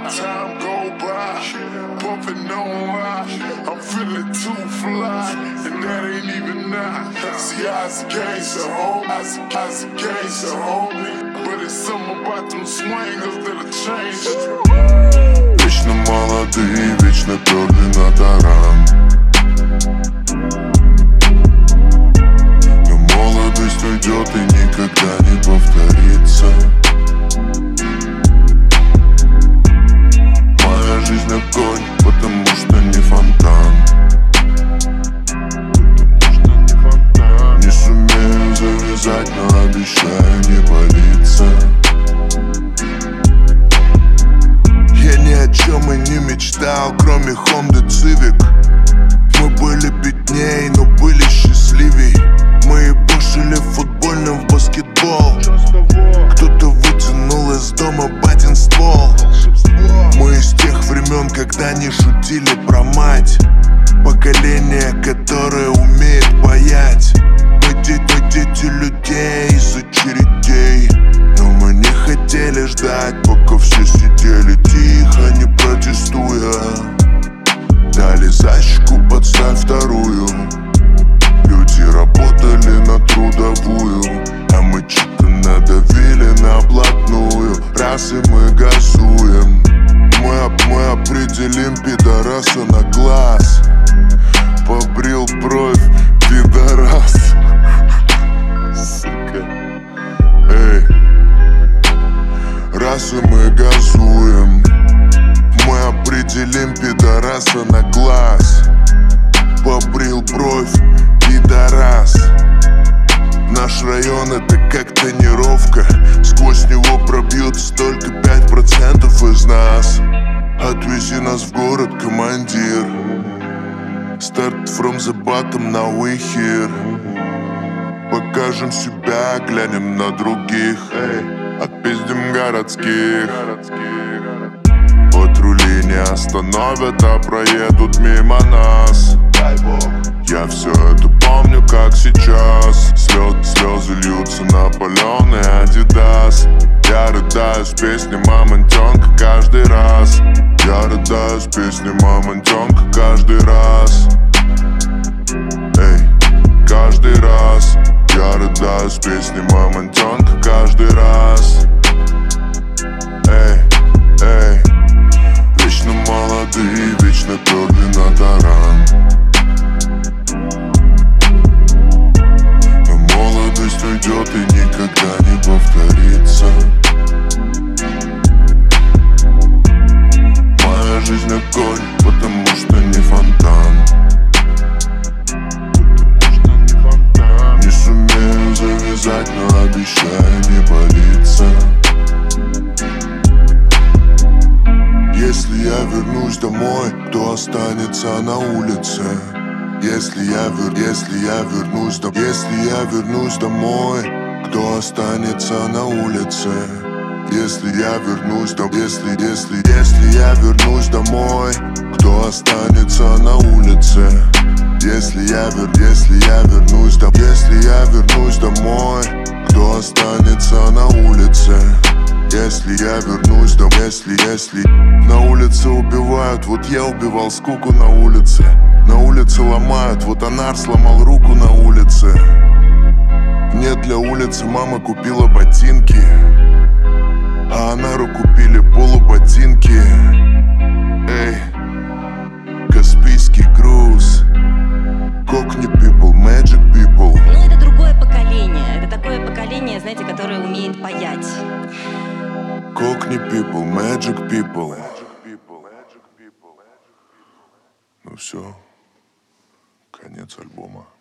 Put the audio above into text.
Time go by, puffin' on high. I'm feeling too fly, and that ain't even now. See, I was a gangster, homie. I was a gangster, homie. But it's something about them swingers that'll change it. Вечно молодые, вечно перли на таран. Но молодость уйдет и никогда не повторится. Моя жизнь огонь, потому что не фонтан. Не сумею завязать, но обещаю не палиться. Я ни о чем и не мечтал, кроме Honda Civic. Мы были бедней, но были счастливей. Мы ебашили в футбольном в баскетбол. Кто-то вытянул из дома батин ствол. Мы из тех времен, когда не шутили про мать. Поколение, которое умеет паять. Мы дети людей из очередей. Но мы не хотели ждать, пока все сидели тихо, не протестуя. Дали защику, подставь вторую. Люди работали на трудовую, а мы что-то надавили на блатную. Раз и мы газуем, мы определим пидораса на глаз. Побрил бровь, пидорас. Сука. Эй. Раз и мы газуем, мы определим пидораса на глаз. Побрил бровь, пидорас. Наш район это как тонировка. Сквозь него пробьют только 5% из нас. Отвези нас в город, командир. Start from the bottom, now we here. Покажем себя, глянем на других. Отпиздим городских. Патрули не остановят, а проедут мимо нас. Я все это помню, как сейчас. Слезы льются на паленый Адидас. Я рыдаю с песней мамонтенка каждый раз. Я рыдаю с песней мамонтенка каждый раз. Эй, каждый раз. Я рыдаю с песней мамонтенка каждый раз. Эй, эй. Вечно молодые, вечно перли на таран. Но молодость уйдет и никогда не повторится. Моя жизнь огонь, потому что не фонтан. Не сумею завязать, но обещаю не палиться. Если я вернусь домой, то останется на улице. Если я вернусь домой, кто останется на улице? Если я вернусь домой, кто останется на улице? Если я вернусь домой, кто останется на улице? Если на улице убивают, вот я убивал скуку на улице. На улице ломают, вот Анар сломал руку на улице. Мне для улицы мама купила ботинки, а Анару купили полуботинки. Эй, Каспийский груз. Cockney people, magic people. Ну, это другое поколение. Это такое поколение, знаете, которое умеет паять. Cockney people, magic people. Ну все, конец альбома.